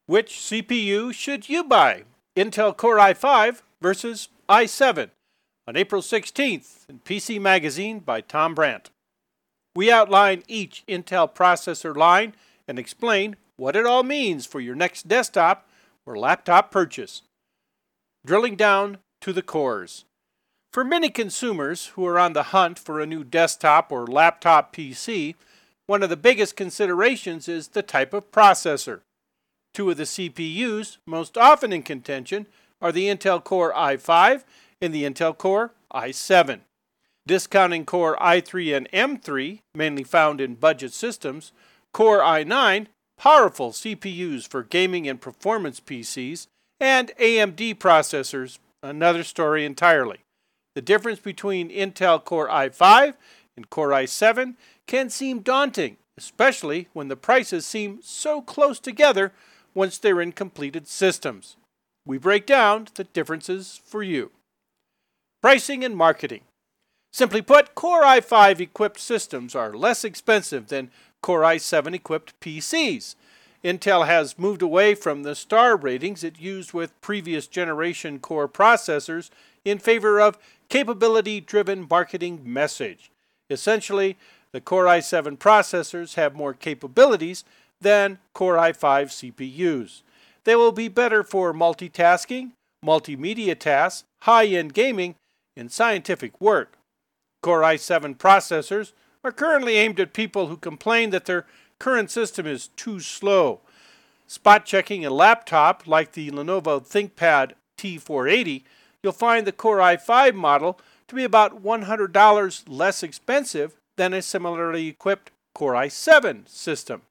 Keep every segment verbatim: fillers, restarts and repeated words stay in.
Which C P U should you buy? Intel Core i five versus i seven on April sixteenth in P C Magazine by Tom Brandt. We outline each Intel processor line and explain what it all means for your next desktop or laptop purchase. Drilling down to the cores. For many consumers who are on the hunt for a new desktop or laptop P C, one of the biggest considerations is the type of processor. Two of the C P Us most often in contention are the Intel Core i five and the Intel Core i seven. Discounting Core i three and M three, mainly found in budget systems, Core i nine, powerful C P Us for gaming and performance P Cs, and A M D processors, another story entirely. The difference between Intel Core i five and Core i seven can seem daunting, especially when the prices seem so close together once they're in completed systems. We break down the differences for you. Pricing and marketing. Simply put, Core i five equipped systems are less expensive than Core i seven equipped P Cs. Intel has moved away from the star ratings it used with previous generation Core processors in favor of capability-driven marketing message. Essentially, the Core i seven processors have more capabilities than Core i five C P Us. They will be better for multitasking, multimedia tasks, high-end gaming, and scientific work. Core i seven processors are currently aimed at people who complain that their current system is too slow. Spot checking a laptop like the Lenovo ThinkPad T four eighty, you'll find the Core i five model to be about one hundred dollars less expensive than a similarly equipped Core i seven system.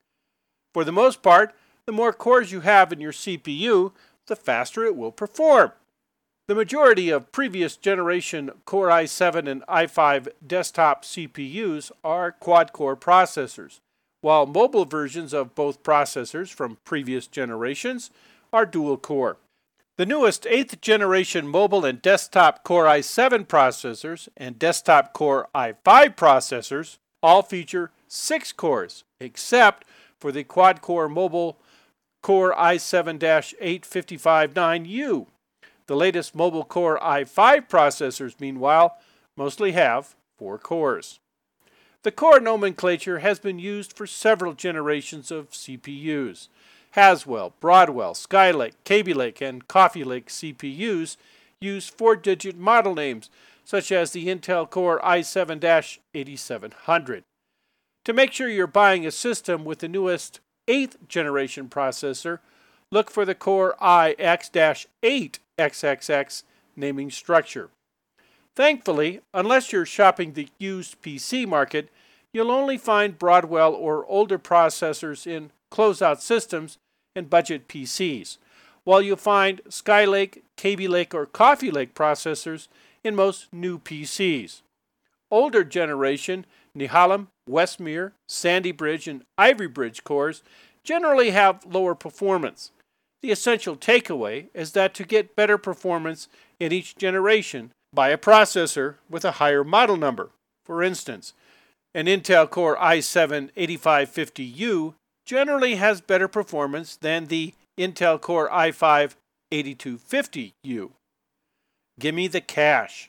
For the most part, the more cores you have in your C P U, the faster it will perform. The majority of previous generation Core i seven and i five desktop C P Us are quad-core processors, while mobile versions of both processors from previous generations are dual-core. The newest eighth generation mobile and desktop Core i seven processors and desktop Core i five processors all feature six cores, except for the quad-core mobile Core i seven eight fifty-five nine U. The latest mobile Core i five processors, meanwhile, mostly have four cores. The core nomenclature has been used for several generations of C P Us. Haswell, Broadwell, Skylake, Kaby Lake, and Coffee Lake C P Us use four-digit model names, such as the Intel Core i seven eighty-seven hundred. To make sure you're buying a system with the newest eighth generation processor, look for the Core i X eight X X X naming structure. Thankfully, unless you're shopping the used P C market, you'll only find Broadwell or older processors in closeout systems and budget P Cs, while you'll find Skylake, Kaby Lake, or Coffee Lake processors in most new P Cs. Older generation Nehalem, Westmere, Sandy Bridge, and Ivy Bridge cores generally have lower performance. The essential takeaway is that to get better performance in each generation, buy a processor with a higher model number. For instance, an Intel Core i seven eighty-five fifty U generally has better performance than the Intel Core i five eighty-two fifty U. Gimme the cash.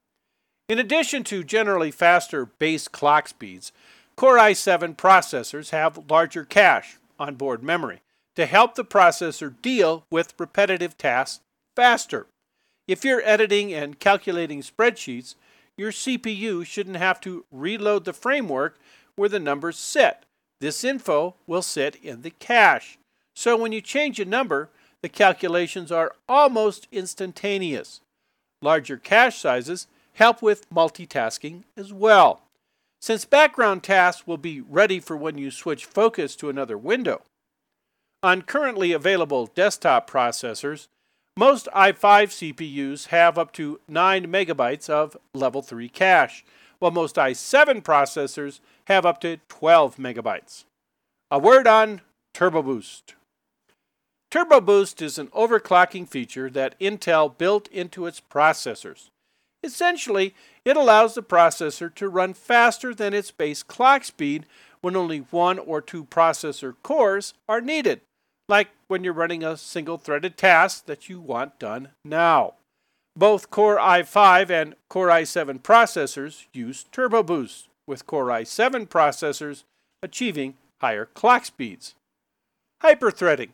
In addition to generally faster base clock speeds, Core i seven processors have larger cache, onboard memory, to help the processor deal with repetitive tasks faster. If you're editing and calculating spreadsheets, your C P U shouldn't have to reload the framework where the numbers sit. This info will sit in the cache. So when you change a number, the calculations are almost instantaneous. Larger cache sizes help with multitasking as well, since background tasks will be ready for when you switch focus to another window. On currently available desktop processors, most i five C P Us have up to nine megabytes of level three cache, while most i seven processors have up to twelve megabytes. A word on Turbo Boost. Turbo Boost is an overclocking feature that Intel built into its processors. Essentially, it allows the processor to run faster than its base clock speed when only one or two processor cores are needed, like when you're running a single-threaded task that you want done now. Both Core i five and Core i seven processors use Turbo Boost, with Core i seven processors achieving higher clock speeds. Hyperthreading.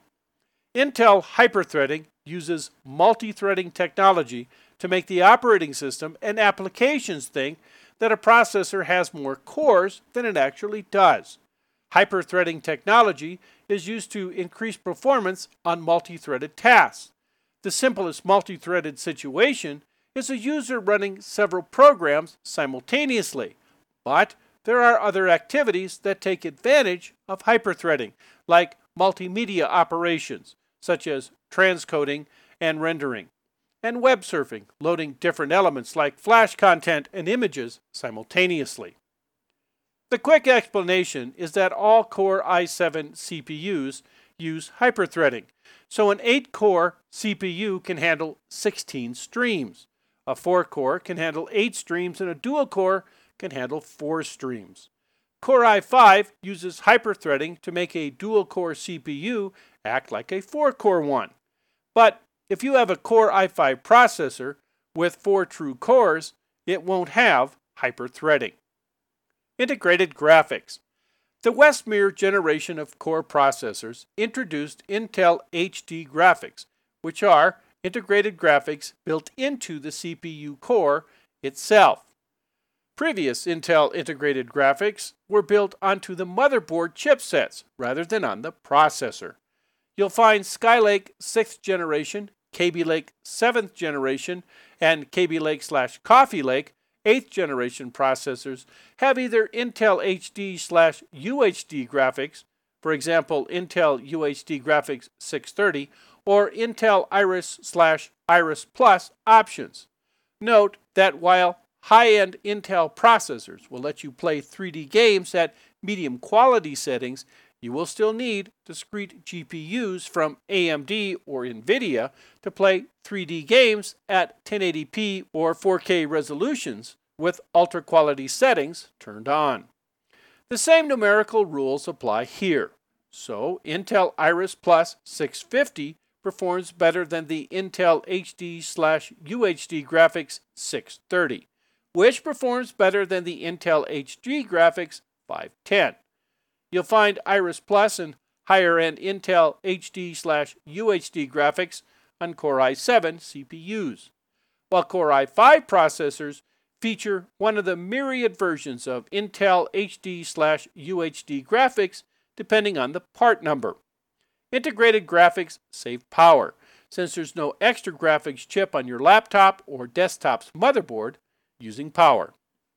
Intel hyperthreading uses multi-threading technology to make the operating system and applications think that a processor has more cores than it actually does. Hyperthreading technology is used to increase performance on multi-threaded tasks. The simplest multi-threaded situation is a user running several programs simultaneously, but there are other activities that take advantage of hyperthreading, like multimedia operations, such as transcoding and rendering, and web surfing, loading different elements like Flash content and images simultaneously. The quick explanation is that all Core i seven C P Us use hyperthreading, so an eight core C P U can handle sixteen streams. A four core can handle eight streams, and a dual core can handle four streams. Core i five uses hyperthreading to make a dual core C P U act like a four core one. But if you have a Core i five processor with four true cores, it won't have hyperthreading. Integrated graphics. The Westmere generation of core processors introduced Intel H D graphics, which are integrated graphics built into the C P U core itself. Previous Intel integrated graphics were built onto the motherboard chipsets rather than on the processor. You'll find Skylake sixth generation, Kaby Lake seventh generation, and Kaby Lake slash Coffee Lake eighth generation processors have either Intel H D slash U H D graphics, for example Intel U H D Graphics six thirty, or Intel Iris slash Iris Plus options. Note that while high-end Intel processors will let you play three D games at medium quality settings, you will still need discrete G P Us from A M D or NVIDIA to play three D games at ten eighty p or four K resolutions with ultra quality settings turned on. The same numerical rules apply here. So Intel Iris Plus six fifty performs better than the Intel H D slash U H D Graphics six thirty, which performs better than the Intel H D Graphics five ten. You'll find Iris Plus and higher-end Intel H D slash U H D graphics on Core i seven C P Us, while Core i five processors feature one of the myriad versions of Intel H D slash U H D graphics depending on the part number. Integrated graphics save power, since there's no extra graphics chip on your laptop or desktop's motherboard using power.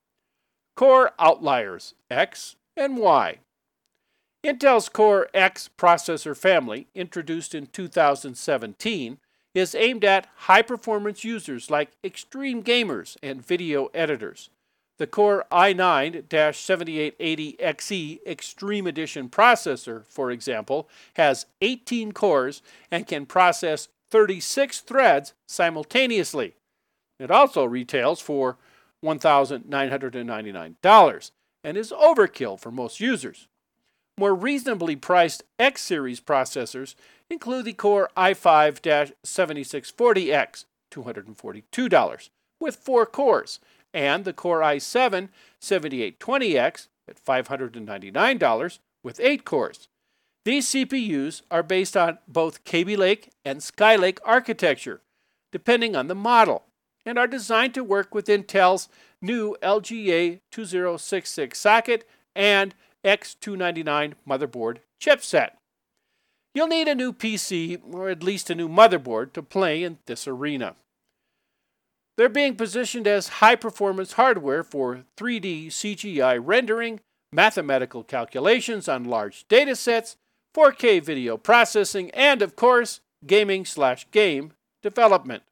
Core outliers X and Y. Intel's Core X processor family, introduced in two thousand seventeen, is aimed at high-performance users like extreme gamers and video editors. The Core i nine seventy-eight eighty X E Extreme Edition processor, for example, has eighteen cores and can process thirty-six threads simultaneously. It also retails for one thousand nine hundred ninety-nine dollars and is overkill for most users. More reasonably priced X-series processors include the Core i five seventy-six forty X, two hundred forty-two dollars, with four cores, and the Core i seven seventy-eight twenty X at five hundred ninety-nine dollars with eight cores. These C P Us are based on both Kaby Lake and Skylake architecture, depending on the model, and are designed to work with Intel's new L G A two zero six six socket and X two ninety-nine motherboard chipset. You'll need a new P C, or at least a new motherboard, to play in this arena. They're being positioned as high-performance hardware for three D C G I rendering, mathematical calculations on large datasets, four K video processing, and, of course, gaming slash game development.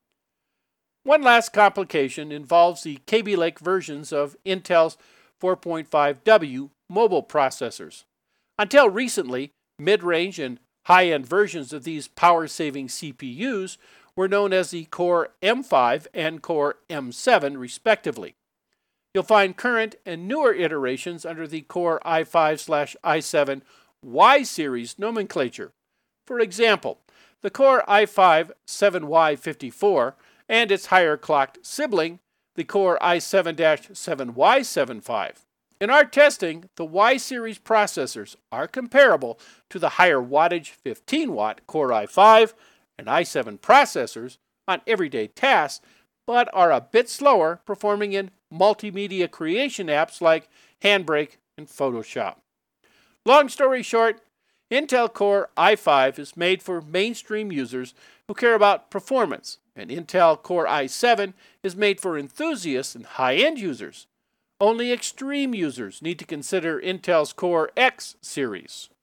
One last complication involves the Kaby Lake versions of Intel's four point five W mobile processors. Until recently, mid-range and high-end versions of these power-saving C P Us were known as the Core M five and Core M seven, respectively. You'll find current and newer iterations under the Core i five i seven Y-series nomenclature. For example, the Core i five seven Y fifty-four and its higher clocked sibling, the Core i seven seven Y seventy-five. In our testing, the Y-series processors are comparable to the higher wattage fifteen watt Core i five and i seven processors on everyday tasks, but are a bit slower performing in multimedia creation apps like Handbrake and Photoshop. Long story short, Intel Core i five is made for mainstream users who care about performance, and Intel Core i seven is made for enthusiasts and high-end users. Only extreme users need to consider Intel's Core X series.